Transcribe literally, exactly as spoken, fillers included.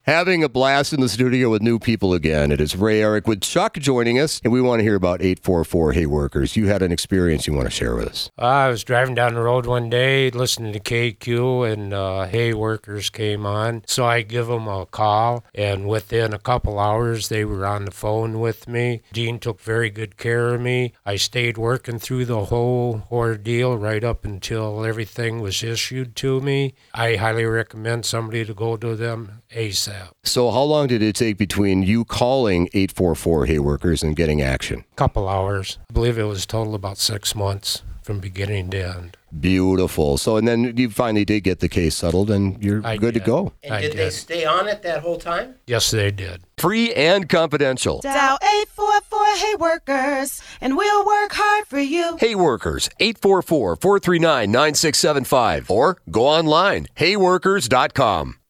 Having a blast in the studio with new people again. It is Ray Eric with Chuck joining us, and we want to hear about eight four four Hay Workers. You had an experience you want to share with us. Uh, I was driving down the road one day, listening to K Q, and uh, Hay Workers came on. So I give them a call, and within a couple hours, they were on the phone with me. Dean took very good care of me. I stayed working through the whole ordeal right up until everything was issued to me. I highly recommend somebody to go to them ASAP. So how long did it take between you calling eight four four Hay Workers and getting action? Couple hours. I believe it was total about six months from beginning to end. Beautiful. So, and then you finally did get the case settled, and you're I good did. to go. And I did, did. they stay on it that whole time? Yes, they did. Free and confidential. Dial eight four four Hay Workers, and we'll work hard for you. Hay Workers, eight four four, four three nine, nine six seven five, or go online, hay workers dot com.